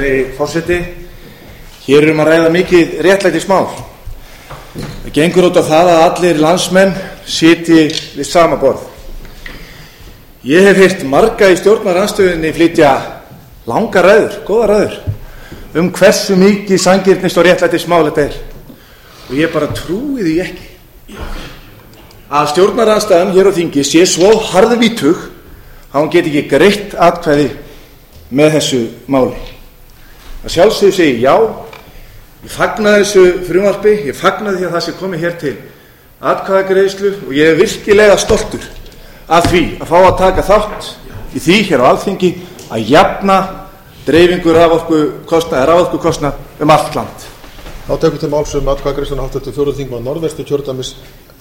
Virðulegi forseti, hér að ræða mikið réttlætismál. Það gengur út á það að allir landsmenn sitji við sama borð. Ég hef heyrt marga í stjórnarandstöðunni flytja langar ræður, góðar ræður, hversu mikið sanngirnist og réttlætismál þetta er. Og ég bara trúi því ekki að stjórnarandstaðan hér á þingi sé svo harðvítug að hún geti ekki greitt atkvæði með þessu máli. Að sjálfsögðu segi já, ég fagna þessu frumvarpi, ég fagna því að það sé komið hér til atkvæðagreiðslu og ég er virkilega stoltur af því að fá að taka þátt í því hér á Alþingi að jafna dreifingu raforkukostnað allt land. Þá tekur til máls atkvæðagreiðsluna hv. 4. þingmaður Norðvesturkjördæmis,